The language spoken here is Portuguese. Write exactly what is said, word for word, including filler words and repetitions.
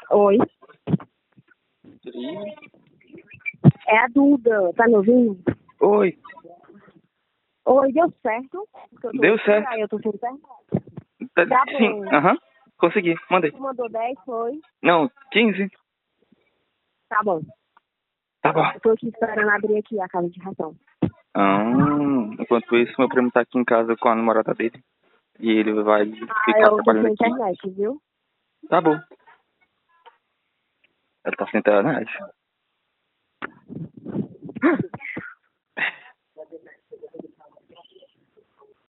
Oi. É a Duda, tá me ouvindo? Oi. Oi, deu certo? Porque eu tô Deu aqui, certo. aí eu tô sem internet. Tá, Tá sim, bom. aham. Consegui, mandei. Tu mandou dez, foi? Não, quinze. Tá bom. Tá bom. Eu tô aqui esperando abrir aqui a casa de ração. Ah, enquanto isso, meu primo tá aqui em casa com a namorada dele. E ele vai Ah, ficar eu tô trabalhando sem aqui. internet, viu? Tá bom. Ela tá sem internet.